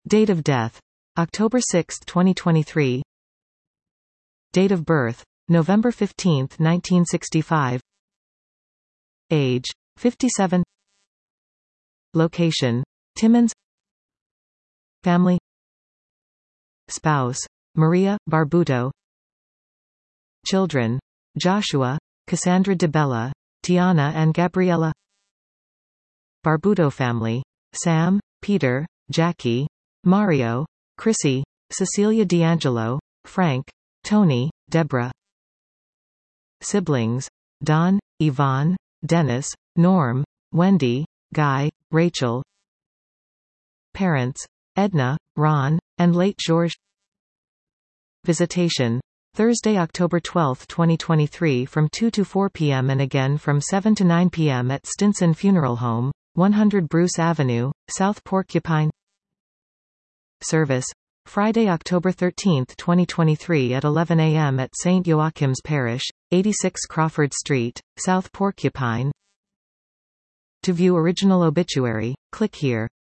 Date of death: October 6, 2023. Date of birth: November 15, 1965. Age: 57. Location: Timmins. Family: Spouse: Maria, Barbuto. Children: Joshua, Cassandra DeBella, Tiana and Gabriella. Barbuto family: Sam, Peter, Jackie, Mario, Chrissy, Cecilia D'Angelo, Frank, Tony, Deborah. Siblings: Don, Yvonne, Dennis, Norm, Wendy, Guy, Rachel. Parents: Edna, Ron, and late George. Visitation: Thursday, October 12, 2023 from 2 to 4 p.m. and again from 7 to 9 p.m. at Stinson Funeral Home, 100 Bruce Avenue, South Porcupine. Service: Friday, October 13, 2023 at 11 a.m. at St. Joachim's Parish, 86 Crawford Street, South Porcupine. To view original obituary, click here.